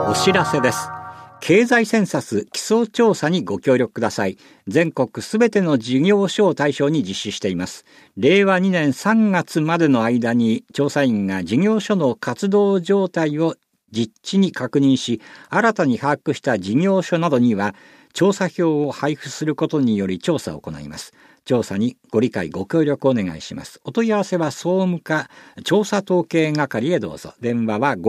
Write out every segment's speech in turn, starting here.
お知らせです。経済センサス基礎調査にご協力ください。全国すべての事業所を対象に実施しています。令和2年3月までの間に調査員が事業所の活動状態を実地に確認し、新たに把握した事業所などには調査票を配布することにより調査を行います。調査にご理解ご協力お願いします。お問い合わせは総務課調査統計係へどうぞ。電話は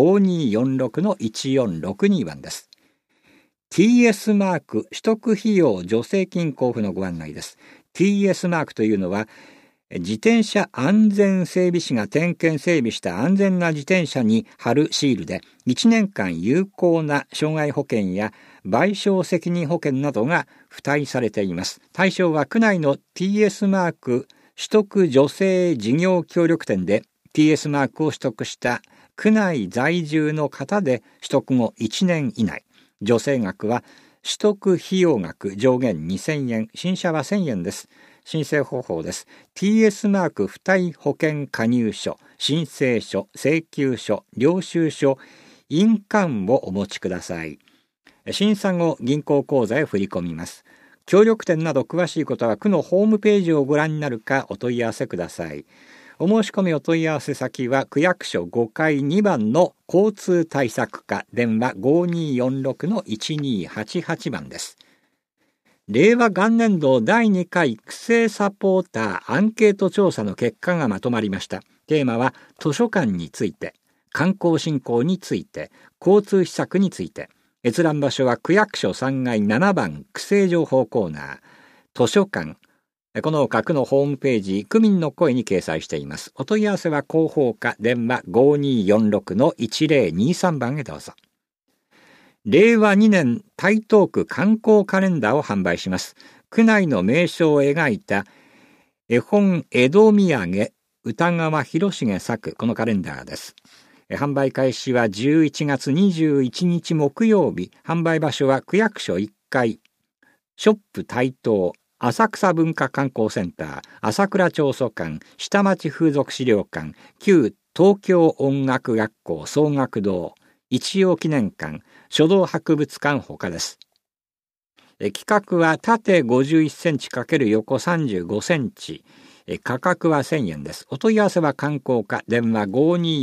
5246-1462 番です。TS マーク取得費用助成金交付のご案内です。TS マークというのは、自転車安全整備士が点検整備した安全な自転車に貼るシールで、1年間有効な傷害保険や賠償責任保険などが付帯されています。対象は区内の TS マーク取得助成事業協力店で TS マークを取得した区内在住の方で取得後1年以内。助成額は取得費用額上限2000円、新車は1000円です。申請方法です。TS マーク付帯保険加入書、申請書、請求書、領収書、印鑑をお持ちください。審査後、銀行口座へ振り込みます。協力店など詳しいことは区のホームページをご覧になるかお問い合わせください。お申し込みお問い合わせ先は区役所5階2番の交通対策課、電話 5246-1288 番です。令和元年度第2回育成サポーターアンケート調査の結果がまとまりました。テーマは図書館について、観光振興について、交通施策について。閲覧場所は区役所3階7番区政情報コーナー、図書館。この他区のホームページ、区民の声に掲載しています。お問い合わせは広報課、電話 5246-1023 番へどうぞ。令和2年台東区観光カレンダーを販売します。区内の名所を描いた絵本江戸土産歌川広重作、このカレンダーです。販売開始は11月21日木曜日。販売場所は区役所1階、ショップ台東、浅草文化観光センター、朝倉町租館、下町風俗資料館、旧東京音楽学校総学堂、一葉記念館、書道博物館ほかです。規格は縦51センチ×横35センチ。価格は1000円です。お問い合わせは観光課、電話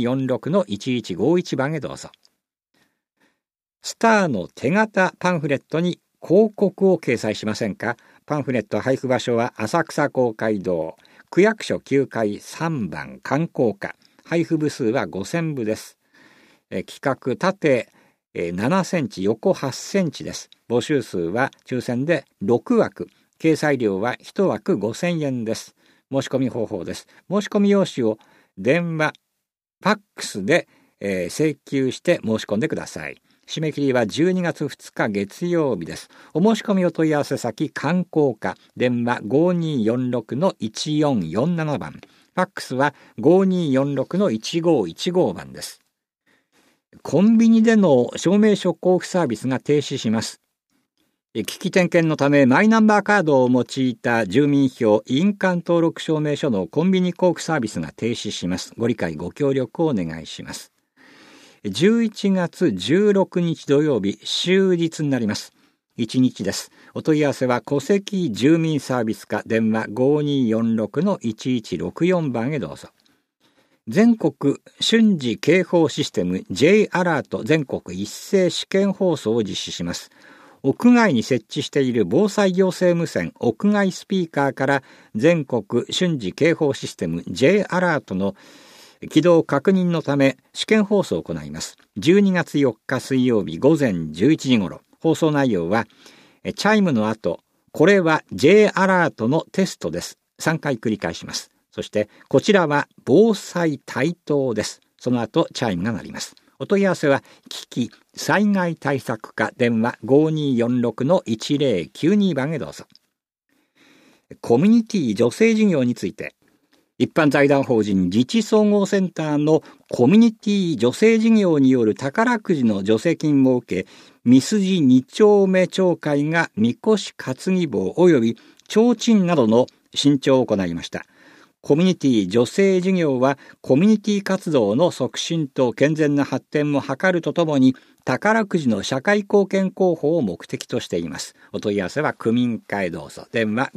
5246-1151 番へどうぞ。スターの手形パンフレットに広告を掲載しませんか？パンフレット配布場所は浅草公会堂、区役所9階3番観光課。配布部数は5000部です。規格縦7センチ、横8センチです。募集数は抽選で6枠。掲載料は1枠5000円です。申し込み方法です。申し込み用紙を電話、ファックスで、請求して申し込んでください。締め切りは12月2日月曜日です。お申し込みお問い合わせ先、観光課、電話 5246-1447 番。ファックスは 5246-1515 番です。コンビニでの証明書交付サービスが停止します。機器点検のためマイナンバーカードを用いた住民票印鑑登録証明書のコンビニ交付サービスが停止します。ご理解ご協力をお願いします。11月16日土曜日、終日になります。1日です。お問い合わせは戸籍住民サービス課、電話 5246-1164 番へどうぞ。全国瞬時警報システム J アラート全国一斉試験放送を実施します。屋外に設置している防災行政無線屋外スピーカーから全国瞬時警報システム J アラートの起動確認のため試験放送を行います。12月4日水曜日午前11時頃。放送内容はチャイムの後、これは J アラートのテストです。3回繰り返します。そしてこちらは防災対等です。その後チャイムが鳴ります。お問い合わせは危機災害対策課、電話 5246-1092 番へどうぞ。コミュニティ助成事業について、一般財団法人自治総合センターのコミュニティ助成事業による宝くじの助成金を受け、三筋二丁目町会がみこし担ぎ棒及び提灯などの新調を行いました。 コミュニティ助成事業はコミュニティ活動の促進と健全な発展も図るとともに、宝くじの社会貢献広報を目的としています。お問い合わせは区民会どうぞ。電話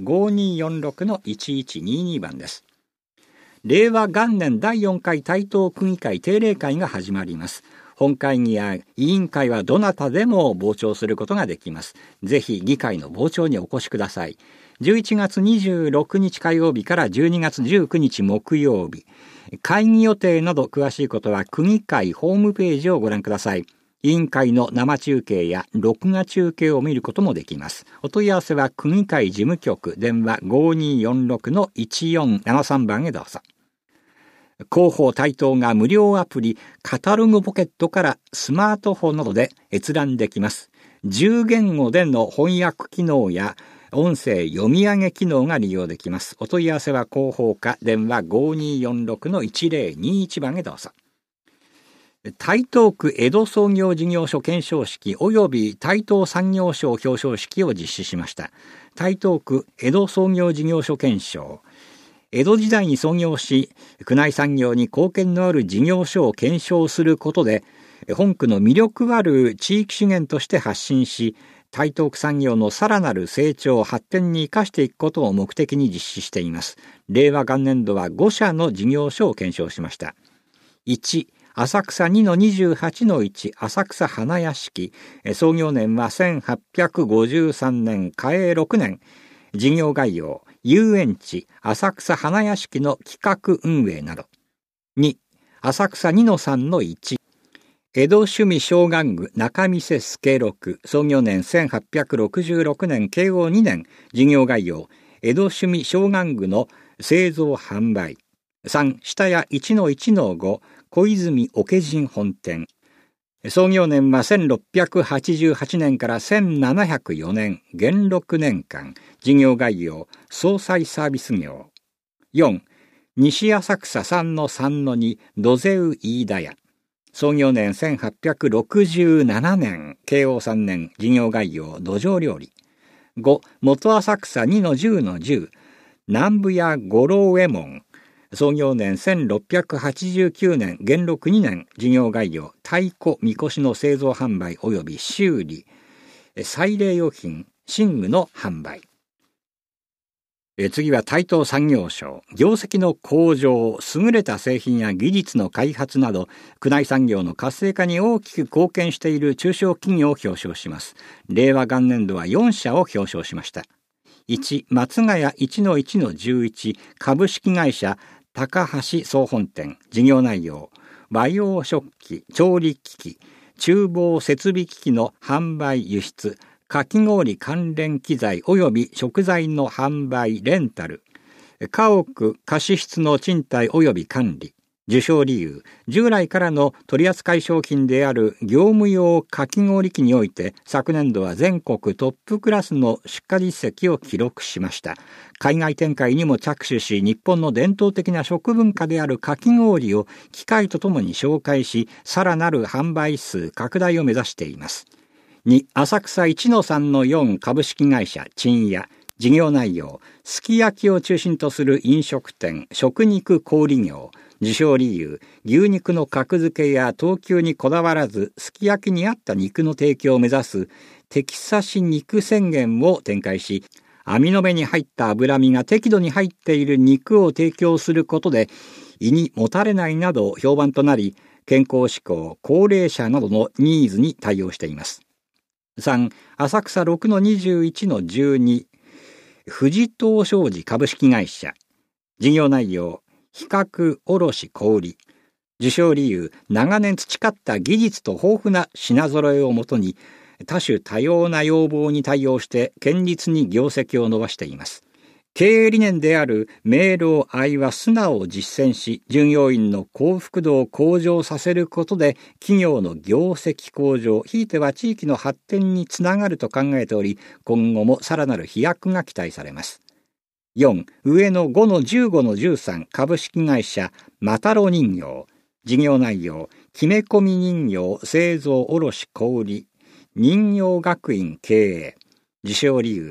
5246-1122 番です。令和元年第4回台東区議会定例会が始まります。本会議や委員会はどなたでも傍聴することができます。ぜひ議会の傍聴にお越しください。11月26日火曜日から12月19日木曜日。会議予定など詳しいことは区議会ホームページをご覧ください。委員会の生中継や録画中継を見ることもできます。お問い合わせは区議会事務局電話 5246-1473 番へどうぞ。広報台東が無料アプリカタログポケットからスマートフォンなどで閲覧できます。10言語での翻訳機能や音声読み上げ機能が利用できます。お問い合わせは広報課電話 5246-1021 番へどうぞ。台東区江戸創業事業所顕彰式及び台東産業省表彰式を実施しました。台東区江戸創業事業所顕彰。江戸時代に創業し、区内産業に貢献のある事業所を顕彰することで、本区の魅力ある地域資源として発信し、台東区産業のさらなる成長発展に生かしていくことを目的に実施しています。令和元年度は5社の事業所を顕彰しました。1、浅草 2-28-1 浅草花屋敷。創業年は1853年、嘉永6年。事業概要、遊園地、浅草花屋敷の企画運営など。2、浅草 2-3-1。江戸趣味小玩具仲見世助六。創業年1866年、慶応2年。事業概要、江戸趣味小玩具の製造販売。3、下屋 1-1-5。小泉桶人本店。創業年は1688年から1704年、元禄年間。事業概要、総裁サービス業。4、西浅草 3-3-2 土ゼウ飯田屋。創業年1867年、慶応3年。事業概要、土壌料理。5、元浅草 2-10-10 南部屋五郎右衛門。創業年1689年、元禄2年。事業概要、太鼓みこしの製造販売及び修理、祭礼用品、寝具の販売。次は台東産業省。業績の向上、優れた製品や技術の開発など、区内産業の活性化に大きく貢献している中小企業を表彰します。令和元年度は4社を表彰しました。1、松ヶ谷 1-1-11 株式会社高橋総本店。事業内容、和洋食器、調理機器、厨房設備機器の販売輸出、かき氷関連機材及び食材の販売レンタル、家屋貸室の賃貸及び管理。受賞理由、従来からの取扱商品である業務用かき氷機において、昨年度は全国トップクラスの出荷実績を記録しました。海外展開にも着手し、日本の伝統的な食文化であるかき氷を機械とともに紹介し、さらなる販売数拡大を目指しています。2、浅草 1-3-4 株式会社珍屋。事業内容、すき焼きを中心とする飲食店、食肉小売業。受賞理由、牛肉の格付けや等級にこだわらず、すき焼きに合った肉の提供を目指す、適差し肉宣言を展開し、網の目に入った脂身が適度に入っている肉を提供することで、胃にもたれないなど評判となり、健康志向、高齢者などのニーズに対応しています。3、浅草 6-21-12 富士東商事株式会社。事業内容、比較卸小売。受賞理由、長年培った技術と豊富な品揃えをもとに、多種多様な要望に対応して堅実に業績を伸ばしています。経営理念である明朗愛は素直を実践し、従業員の幸福度を向上させることで、企業の業績向上、ひいては地域の発展につながると考えており、今後もさらなる飛躍が期待されます。4、上野 5-15-13 株式会社マタロ人形。事業内容、きめ込み人形製造卸小売人形学院経営。受賞理由、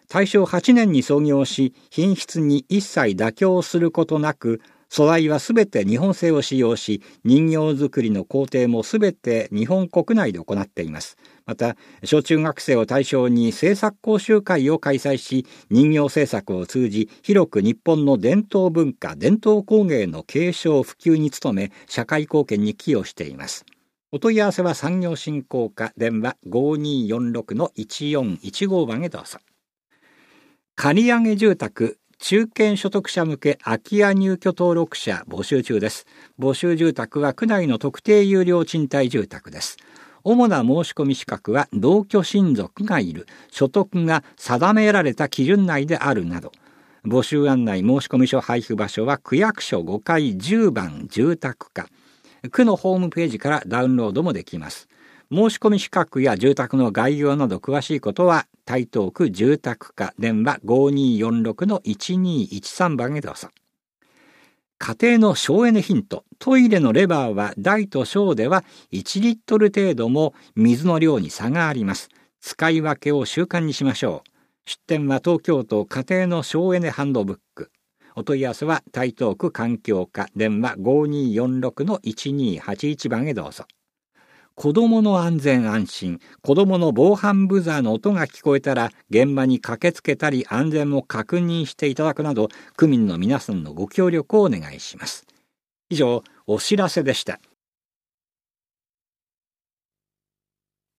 大正8年に創業し、品質に一切妥協することなく、素材はすべて日本製を使用し、人形作りの工程もすべて日本国内で行っています。また、小中学生を対象に制作講習会を開催し、人形制作を通じ、広く日本の伝統文化、伝統工芸の継承普及に努め、社会貢献に寄与しています。お問い合わせは産業振興課、電話 5246-1415 番へどうぞ。借上住宅中堅所得者向け空き家入居登録者募集中です。募集住宅は区内の特定有料賃貸住宅です。主な申し込み資格は同居親族がいる、所得が定められた基準内であるなど。募集案内申込書配布場所は区役所5階10番住宅課。区のホームページからダウンロードもできます。申し込み資格や住宅の概要など詳しいことは台東区住宅課、電話 5246-1213 番へどうぞ。家庭の省エネヒント。トイレのレバーは大と小では1リットル程度も水の量に差があります。使い分けを習慣にしましょう。出典は東京都家庭の省エネハンドブック。お問い合わせは台東区環境課、電話 5246-1281 番へどうぞ。子どもの安全安心、子どもの防犯ブザーの音が聞こえたら現場に駆けつけたり安全を確認していただくなど、区民の皆さんのご協力をお願いします。以上、お知らせでした。